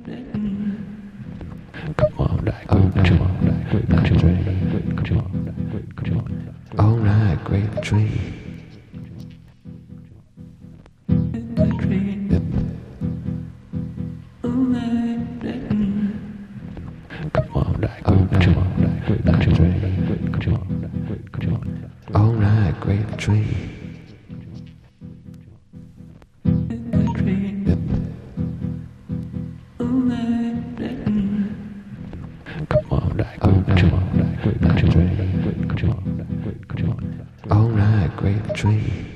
Come on, come on. All right, great tree. Yep. Come on, all right, great tree. Yep. Come on, all right, great tree.